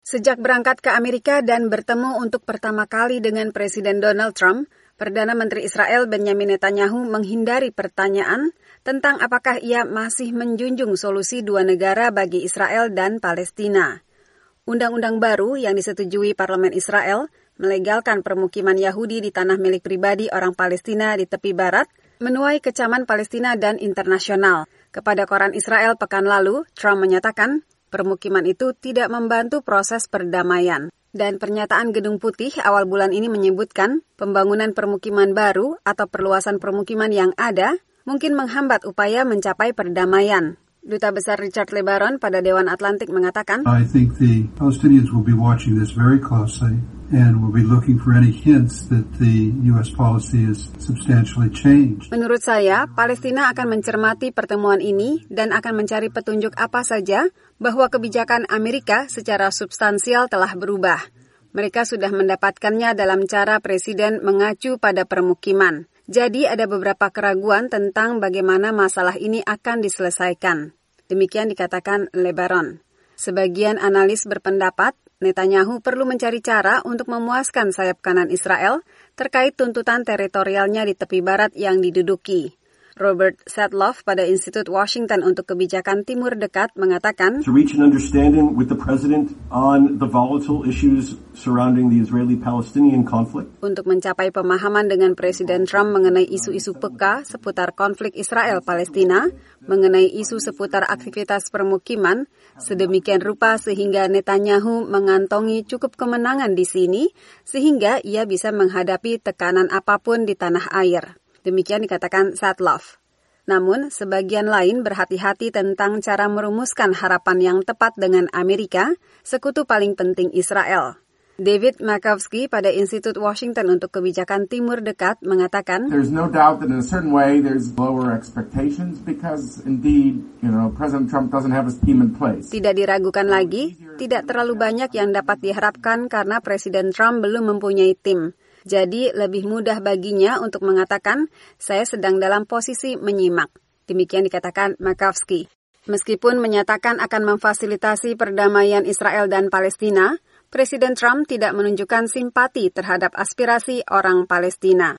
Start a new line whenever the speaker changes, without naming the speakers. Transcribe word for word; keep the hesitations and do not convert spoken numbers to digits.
Sejak berangkat ke Amerika dan bertemu untuk pertama kali dengan Presiden Donald Trump, Perdana Menteri Israel Benjamin Netanyahu menghindari pertanyaan tentang apakah ia masih menjunjung solusi dua negara bagi Israel dan Palestina. Undang-undang baru yang disetujui Parlemen Israel melegalkan permukiman Yahudi di tanah milik pribadi orang Palestina di tepi barat, menuai kecaman Palestina dan internasional. Kepada koran Israel pekan lalu, Trump menyatakan permukiman itu tidak membantu proses perdamaian. Dan pernyataan Gedung Putih awal bulan ini menyebutkan pembangunan permukiman baru atau perluasan permukiman yang ada mungkin menghambat upaya mencapai perdamaian. Duta Besar Richard LeBaron pada Dewan Atlantik mengatakan,
I think the Palestinians will be watching this very closely and will be looking for any hints that the U S policy is substantially changed.
Menurut saya, Palestina akan mencermati pertemuan ini dan akan mencari petunjuk apa saja bahwa kebijakan Amerika secara substansial telah berubah. Mereka sudah mendapatkannya dalam cara Presiden mengacu pada permukiman. Jadi ada beberapa keraguan tentang bagaimana masalah ini akan diselesaikan. Demikian dikatakan LeBaron. Sebagian analis berpendapat Netanyahu perlu mencari cara untuk memuaskan sayap kanan Israel terkait tuntutan teritorialnya di tepi barat yang diduduki. Robert Sadloff pada Institut Washington untuk Kebijakan Timur Dekat mengatakan,
To reach an understanding with the president on the volatile issues surrounding the Israeli-Palestinian conflict.
Untuk mencapai pemahaman dengan Presiden Trump mengenai isu-isu peka seputar konflik Israel-Palestina, mengenai isu seputar aktivitas permukiman, sedemikian rupa sehingga Netanyahu mengantongi cukup kemenangan di sini, sehingga ia bisa menghadapi tekanan apapun di tanah air. Demikian dikatakan Sadloff. Namun, sebagian lain berhati-hati tentang cara merumuskan harapan yang tepat dengan Amerika, sekutu paling penting Israel. David Makowski pada Institut Washington untuk Kebijakan Timur Dekat mengatakan,
There's no doubt that in a certain way there's lower expectations because indeed, you know, President Trump doesn't have his team in place.
Tidak diragukan lagi, tidak terlalu banyak yang dapat diharapkan karena Presiden Trump belum mempunyai tim. Jadi lebih mudah baginya untuk mengatakan, saya sedang dalam posisi menyimak. Demikian dikatakan Makowski. Meskipun menyatakan akan memfasilitasi perdamaian Israel dan Palestina, Presiden Trump tidak menunjukkan simpati terhadap aspirasi orang Palestina.